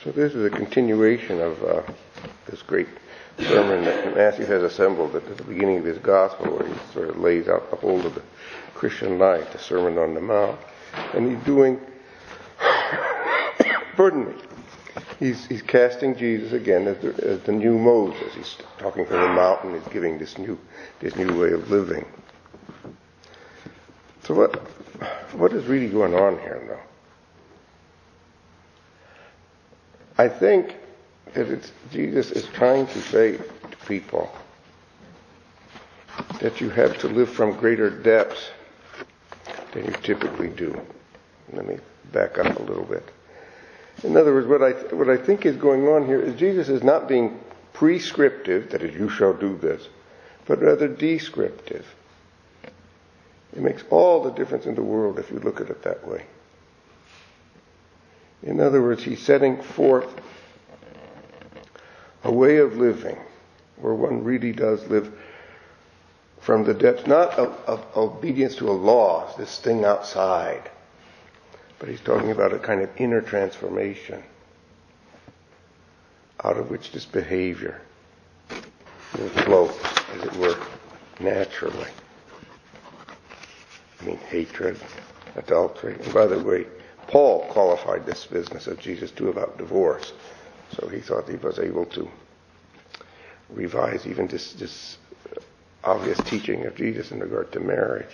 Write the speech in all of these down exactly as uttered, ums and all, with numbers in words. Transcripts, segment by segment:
So this is a continuation of uh, this great sermon that Matthew has assembled at the beginning of his gospel, where he sort of lays out the whole of the Christian life, the Sermon on the Mount. And he's doing, pardon me, he's, he's casting Jesus again as the, as the new Moses. He's talking from the mountain, he's giving this new, this new way of living. So what, what is really going on here now? I think that it's, Jesus is trying to say to people that you have to live from greater depths than you typically do. Let me back up a little bit. In other words, what I what I think is going on here is Jesus is not being prescriptive, that is, you shall do this, but rather descriptive. It makes all the difference in the world if you look at it that way. In other words, he's setting forth a way of living where one really does live from the depths, not of, of obedience to a law, this thing outside, but he's talking about a kind of inner transformation out of which this behavior will flow, as it were, naturally. I mean, hatred, adultery. And by the way, Paul qualified this business of Jesus too about divorce. So he thought he was able to revise even this, this obvious teaching of Jesus in regard to marriage.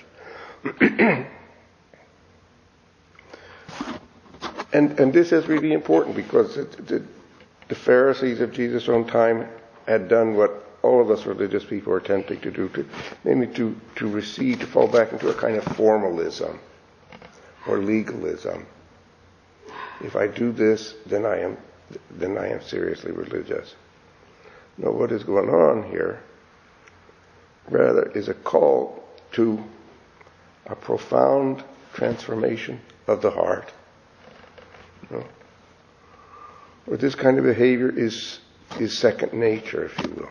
and and this is really important because it, the, the Pharisees of Jesus' own time had done what all of us religious people are attempting to do, to, namely to, to recede, to fall back into a kind of formalism or legalism. If I do this, then I am then I am seriously religious. No, what is going on here, rather, is a call to a profound transformation of the heart. You know? Where this kind of behavior is is second nature, if you will.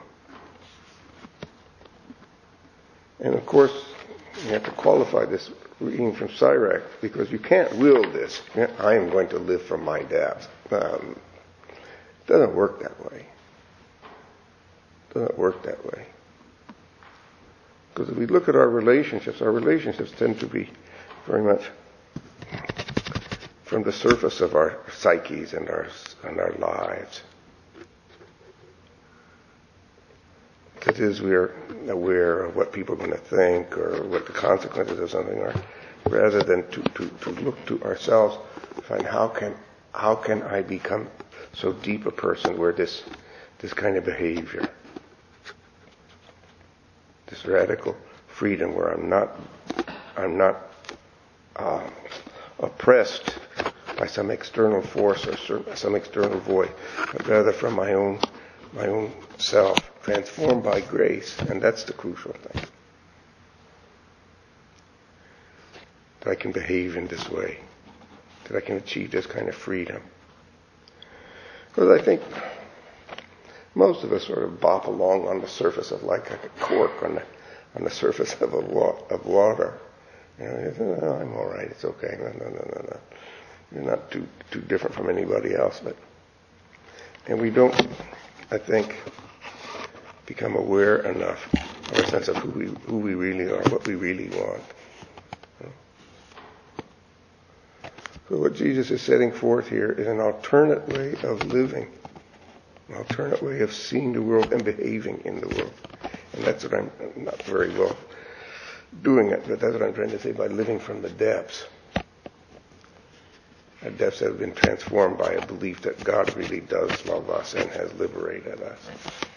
And of course, you have to qualify this reading from Sirach, because you can't will this. I am going to live from my depths. Um, it doesn't work that way. It doesn't work that way. Because if we look at our relationships, our relationships tend to be very much from the surface of our psyches and our and our lives. That is, we are aware of what people are going to think or what the consequences of something are, rather than to, to, to look to ourselves, find how can how can I become so deep a person where this this kind of behavior, this radical freedom, where I'm not I'm not uh, oppressed by some external force or some external void, but rather from my own my own self, transformed by grace, and that's the crucial thing. That I can behave in this way, that I can achieve this kind of freedom. Because I think most of us sort of bop along on the surface of like a cork on the on the surface of a wa- of water. You know, oh, I'm all right. It's okay. No, no, no, no, no. You're not too too different from anybody else, but and we don't, I think, become aware enough of a sense of who we who we really are, what we really want. So what Jesus is setting forth here is an alternate way of living, an alternate way of seeing the world and behaving in the world. And that's what I'm not very well doing it, but that's what I'm trying to say by living from the depths. The depths that have been transformed by a belief that God really does love us and has liberated us.